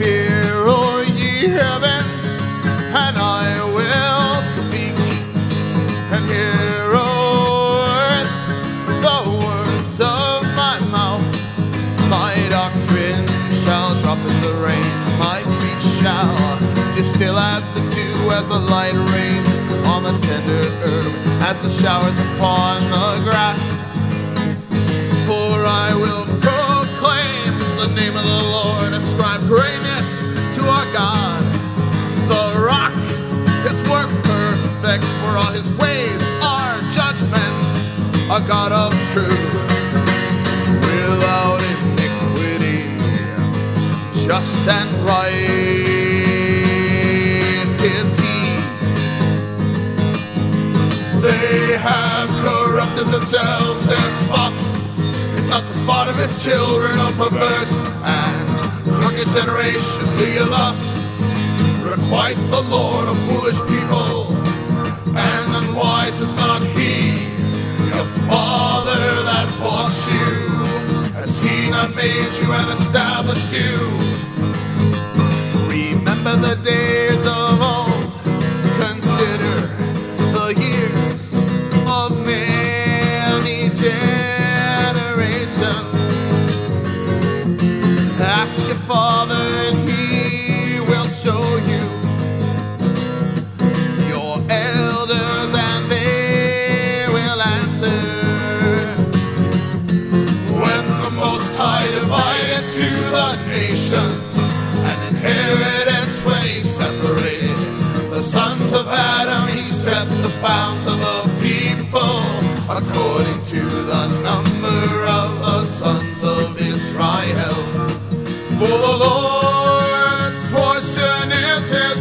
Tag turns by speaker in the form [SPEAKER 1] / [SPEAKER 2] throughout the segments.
[SPEAKER 1] Hear, O ye heavens, and I will speak, and hear, O earth, the words of my mouth. My doctrine shall drop as the rain, my speech shall distill as the dew, as the light rain on the tender herb, as the showers upon the grass. For I will proclaim the name of the Lord, ascribe greatness to our God. The rock, his work perfect, for all his ways are judgments. A God of truth, without iniquity, just and right is he. They have corrupted themselves, their spot is not the spot of his children, O perverse and crooked generation. Do you thus requite the Lord, of foolish people, and unwise is not he? Your father that bought you, has he not made you and established you? Remember the days of old, consider the years of many generations. Ask your father and he will show you, your elders and they will answer. When the Most High divided to the nations an inheritance, when he separated the sons of Adam, he set the bounds of the people according to the number of the sons of Israel. For the Lord's portion is his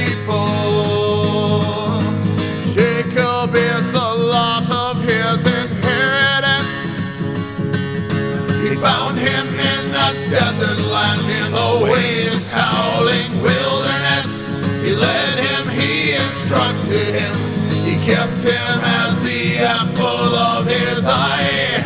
[SPEAKER 1] people, Jacob is the lot of his inheritance. He found him in a desert land, in the waste howling wilderness. He led him, he instructed him, he kept him as the apple of his eye.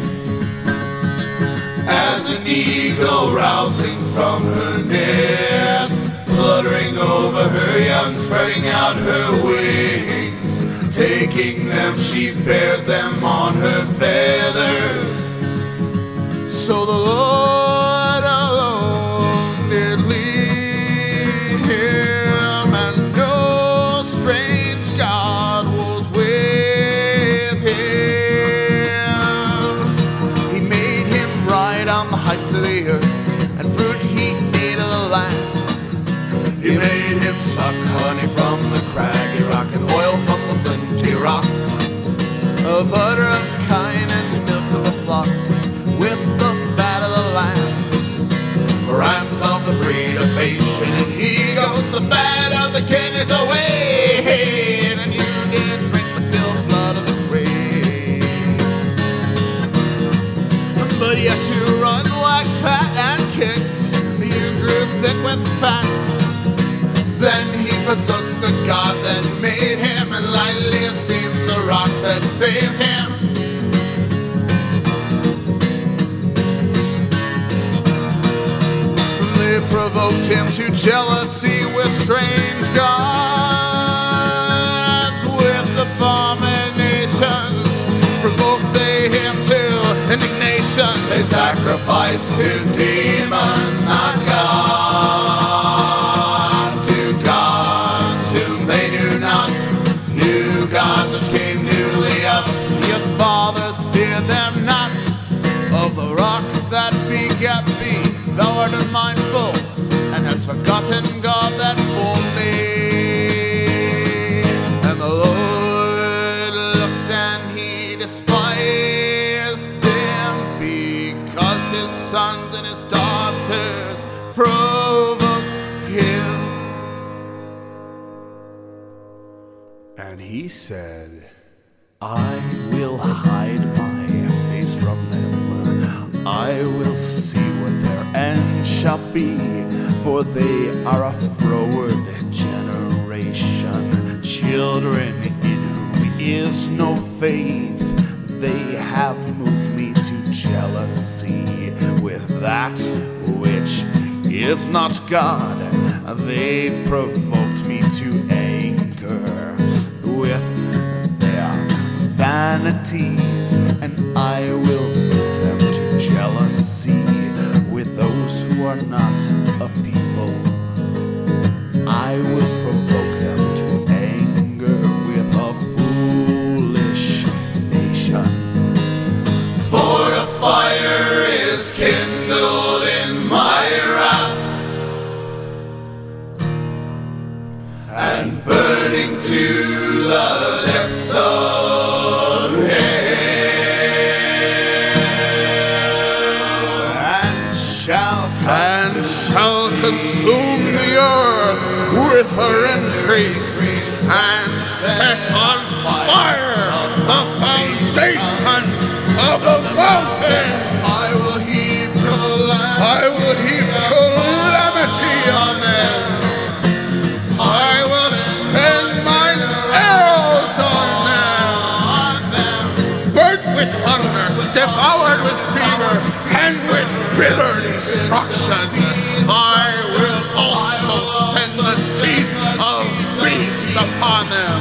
[SPEAKER 1] As an eagle rousing from her nest, fluttering over her young, spreading out her wings, taking them, she bears them on her feathers. So the Lord alone did lead him, and no strange God was with him. He made him ride on the heights of the earth, and fruit he ate of the land. He made him suck honey from the craggy rock, and oil from the flinty rock, butter of kine and milk of the flock, with the fat of the lambs, rams of the breed of Bashan. And he goes, the fat of the kidneys away, and you did drink the filled blood of the grave. But yes, you run, waxed fat and kicked, you grew thick with fat. Then he forsook the God that made him, and lightly esteemed the rock that saved him. They provoked him to jealousy with strange gods, with abominations provoked they him to indignation. They sacrificed to demons, not God, to gods whom they knew not, new gods which came newly up. Your fathers feared them not, of the rock that begat thee. Thou art unmindful, and hast forgotten God that formed thee. And the Lord looked, and he despised him, because his sons and his daughters provoked him. And he said, I will hide my face from them. I will see what their end shall be, for they are a froward generation, children in whom is no faith. They have moved me to jealousy with that which is not God. They've provoked me to anger with their vanities, and I will put them to jealousy with those who are not a people. I will provoke them to anger with a foolish nation.
[SPEAKER 2] For a fire is kindled in my wrath, and burning to the depths of hell,
[SPEAKER 1] and shall consume the earth with her increase, and set on fire the foundations of the mountains.
[SPEAKER 2] I will heap
[SPEAKER 1] calamity on them. I will spend mine arrows on them. Burnt with hunger, devoured with fever, and with bitter destruction. I will also send the teeth of beasts upon them,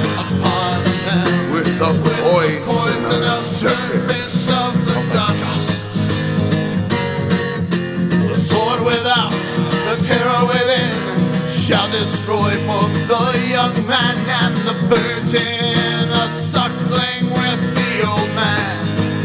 [SPEAKER 1] with the poison of serpents of the dust.
[SPEAKER 2] the sword without, the terror within, shall destroy both the young man and the virgin, a suckling with the old man.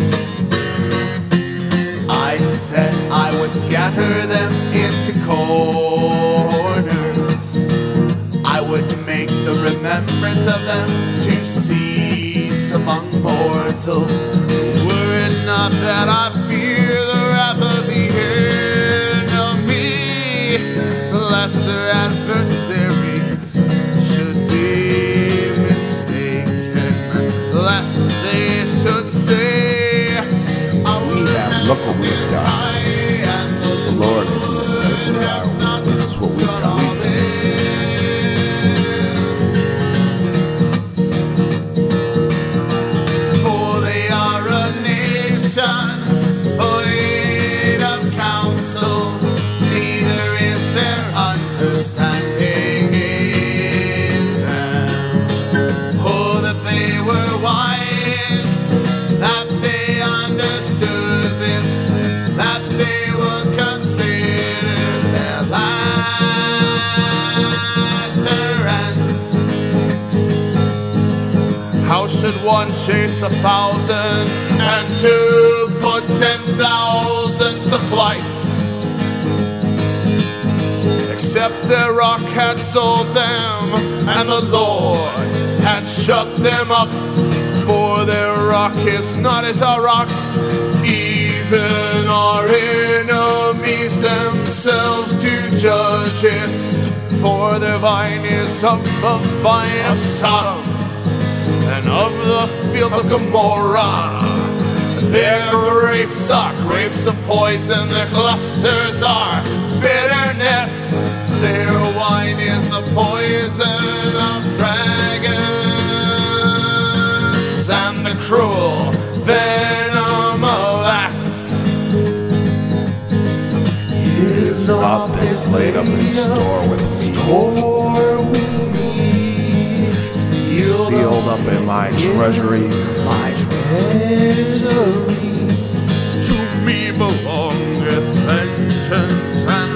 [SPEAKER 1] I said I would scatter them into corners. I would make the remembrance of them to cease among mortals.
[SPEAKER 2] Were it not that I fear the wrath of the enemy, lest their adversaries should be mistaken, lest they should say,
[SPEAKER 3] Look what we've done. The Lord is in this. This is what we've done.
[SPEAKER 2] For they are a nation void of counsel, neither is there understanding in them. Oh, that they were wise, that they understood this, that they would consider their latter end.
[SPEAKER 1] How should one chase 1,000 and two put 10,000 to flight? Except their rock had sold them, and the Lord had shut them up. For their rock is not as our rock, even our enemies themselves do judge it. For their vine is of the vine of Sodom, and of the fields of Gomorrah. Their grapes are grapes of poison, their clusters are bitterness. Their wine is the poison of dragons, and the cruel venom of asps.
[SPEAKER 3] Is not this laid up in store with me? Sealed up in my treasury.
[SPEAKER 1] To me belongeth vengeance and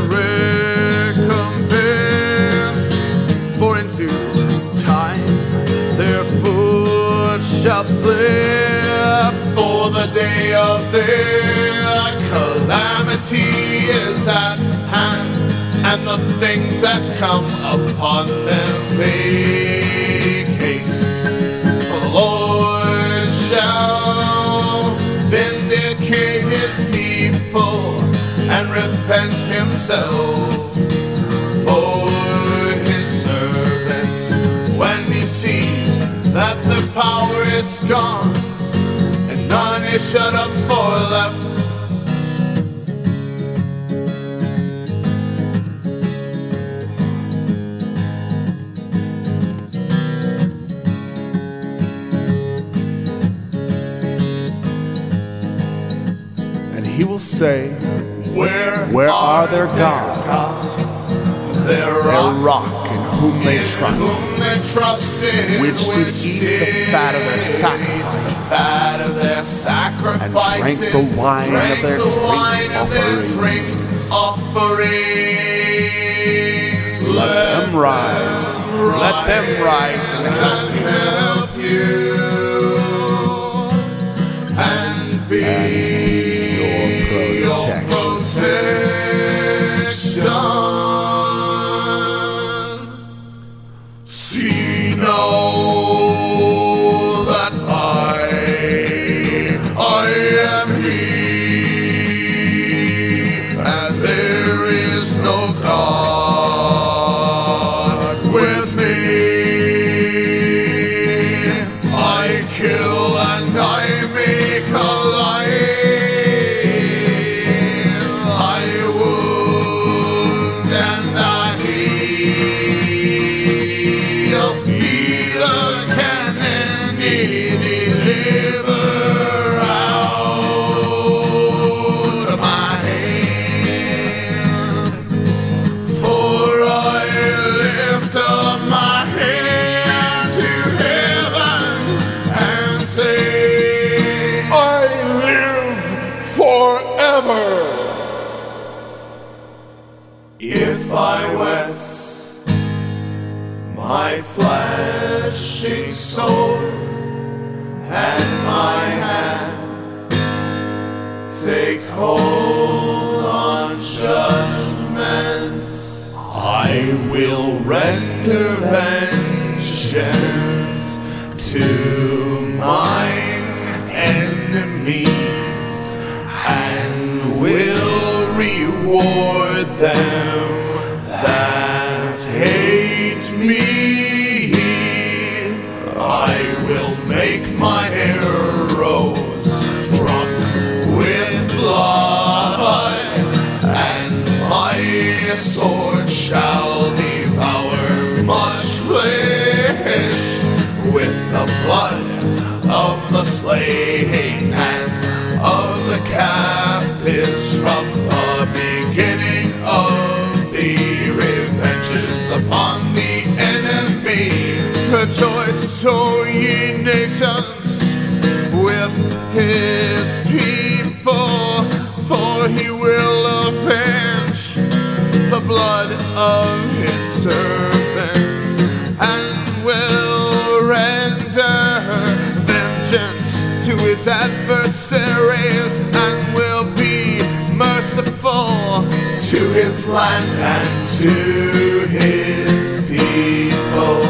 [SPEAKER 1] recompense, for in due time their foot shall slip. For the day of their calamity is at hand, and the things that come upon them make haste. For the Lord shall vindicate his people and repent himself for his servants when he sees that their power is gone and none is shut up or left.
[SPEAKER 3] He will say,
[SPEAKER 1] Where
[SPEAKER 3] Where are their gods?
[SPEAKER 2] their rock
[SPEAKER 3] in whom they trusted,
[SPEAKER 2] trusted,
[SPEAKER 3] which did eat the fat of their sacrifice, and drank the wine of their drink offerings. Let them rise and help
[SPEAKER 2] you and be
[SPEAKER 3] your protection.
[SPEAKER 2] See now that I am He, and there is no God with me. I kill and I make alive. I wound and I heal. Neither can any deliver out of my hand. For I lift up my hand to heaven and say, I live forever. If I wet my flashing sword and my hand take hold on judgment, I will render vengeance to mine enemies and will reward them that hate me. I will make my arrows drunk with blood, and my sword shall devour much flesh with the blood of the slain and of the captives from the beginning of the revenges upon the enemy. Rejoice, O ye nations, with his people, for he will avenge the blood of his servants and will render vengeance to his adversaries and will be merciful to his land and to his people.